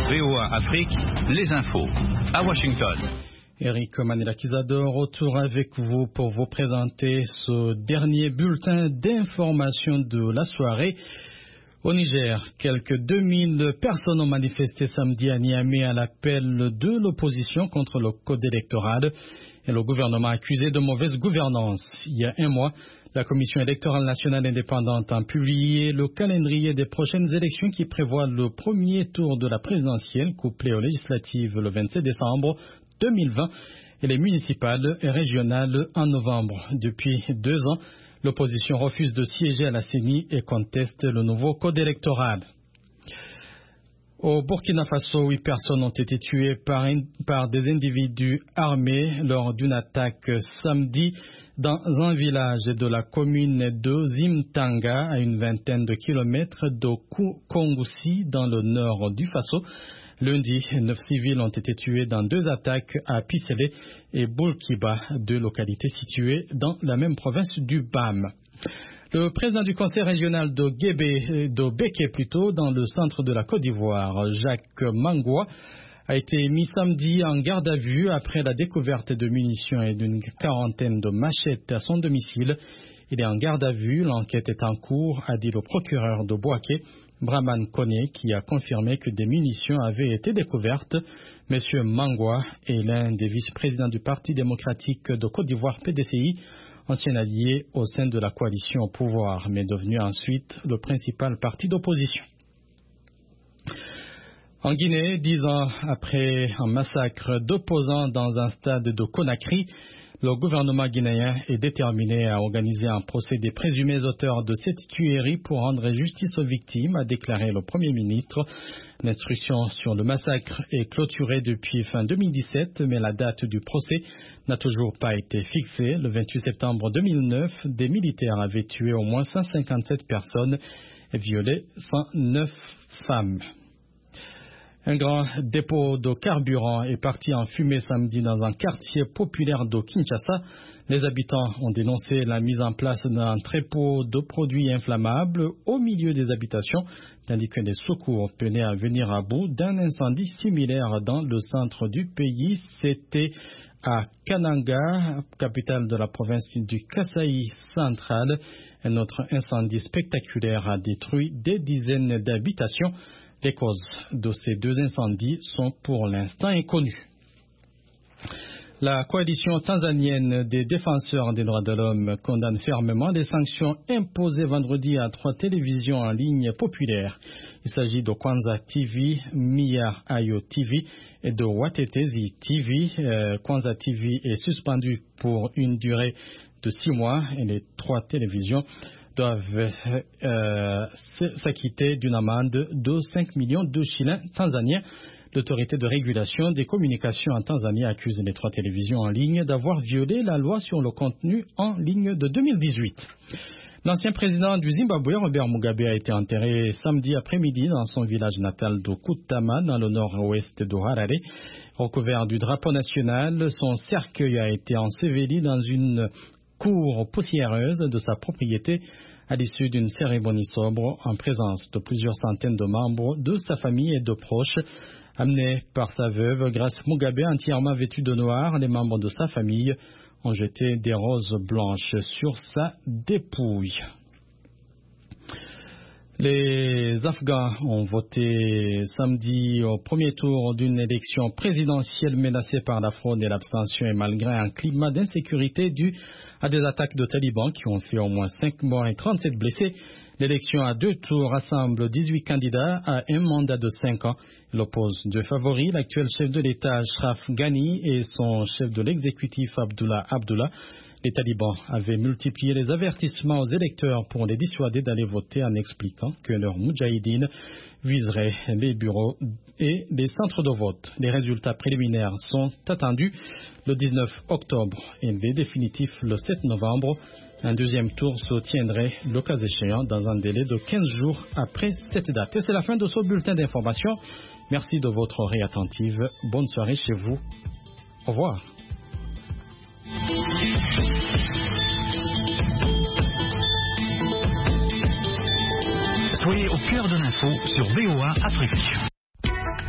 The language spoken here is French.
VOA Afrique, les infos. À Washington. Eric Manila-Kizador, retour avec vous pour vous présenter ce dernier bulletin d'information de la soirée. Au Niger, quelques 2000 personnes ont manifesté samedi à Niamey à l'appel de l'opposition contre le code électoral et le gouvernement accusé de mauvaise gouvernance. Il y a un mois, la Commission électorale nationale indépendante a publié le calendrier des prochaines élections qui prévoit le premier tour de la présidentielle couplé aux législatives le 27 décembre 2020 et les municipales et régionales en novembre. Depuis 2 ans, l'opposition refuse de siéger à la CENI et conteste le nouveau code électoral. Au Burkina Faso, 8 personnes ont été tuées par des individus armés lors d'une attaque samedi dans un village de la commune de Zimtanga, à une vingtaine de kilomètres de Kongoussi, dans le nord du Faso. Lundi, 9 civils ont été tués dans 2 attaques à Pisselé et Boulkiba, 2 localités situées dans la même province du BAM. Le président du conseil régional de Béké, dans le centre de la Côte d'Ivoire, Jacques Mangwa, a été mis samedi en garde à vue après la découverte de munitions et d'une quarantaine de machettes à son domicile. Il est en garde à vue, l'enquête est en cours, a dit le procureur de Bouaké, Brahman Koné, qui a confirmé que des munitions avaient été découvertes. Monsieur Mangwa est l'un des vice-présidents du Parti démocratique de Côte d'Ivoire PDCI, ancien allié au sein de la coalition au pouvoir, mais devenu ensuite le principal parti d'opposition. En Guinée, 10 ans après un massacre d'opposants dans un stade de Conakry, le gouvernement guinéen est déterminé à organiser un procès des présumés auteurs de cette tuerie pour rendre justice aux victimes, a déclaré le Premier ministre. L'instruction sur le massacre est clôturée depuis fin 2017, mais la date du procès n'a toujours pas été fixée. Le 28 septembre 2009, des militaires avaient tué au moins 157 personnes et violé 109 femmes. Un grand dépôt de carburant est parti en fumée samedi dans un quartier populaire de Kinshasa. Les habitants ont dénoncé la mise en place d'un trépied de produits inflammables au milieu des habitations, tandis que les secours peinaient à venir à bout d'un incendie similaire dans le centre du pays. C'était à Kananga, capitale de la province du Kasaï central. Un autre incendie spectaculaire a détruit des dizaines d'habitations. Les causes de ces 2 incendies sont pour l'instant inconnues. La coalition tanzanienne des défenseurs des droits de l'homme condamne fermement les sanctions imposées vendredi à 3 télévisions en ligne populaires. Il s'agit de Kwanza TV, Mia Ayo TV et de Watetezi TV. Kwanza TV est suspendu pour une durée de 6 mois et les 3 télévisions doivent s'acquitter d'une amende de 5 millions de shillings tanzaniens. L'autorité de régulation des communications en Tanzanie accuse les 3 télévisions en ligne d'avoir violé la loi sur le contenu en ligne de 2018. L'ancien président du Zimbabwe, Robert Mugabe, a été enterré samedi après-midi dans son village natal de Kutama, dans le nord-ouest de Harare. Recouvert du drapeau national, son cercueil a été enseveli dans une cour poussiéreuse de sa propriété à l'issue d'une cérémonie sobre en présence de plusieurs centaines de membres de sa famille et de proches. Amené par sa veuve, Grace Mugabe, entièrement vêtue de noir, les membres de sa famille ont jeté des roses blanches sur sa dépouille. Les Afghans ont voté samedi au premier tour d'une élection présidentielle menacée par la fraude et l'abstention et malgré un climat d'insécurité dû à des attaques de talibans qui ont fait au moins 5 morts et 37 blessés. L'élection à 2 tours rassemble 18 candidats à un mandat de 5 ans. Il oppose 2 favoris, l'actuel chef de l'État Ashraf Ghani et son chef de l'exécutif Abdullah Abdullah. Les talibans avaient multiplié les avertissements aux électeurs pour les dissuader d'aller voter en expliquant que leurs moudjahidines viseraient les bureaux et les centres de vote. Les résultats préliminaires sont attendus le 19 octobre et les définitifs le 7 novembre. Un deuxième tour se tiendrait, le cas échéant, dans un délai de 15 jours après cette date. Et c'est la fin de ce bulletin d'information. Merci de votre oreille attentive. Bonne soirée chez vous. Au revoir. Soyez au cœur de l'info sur VOA Afrique.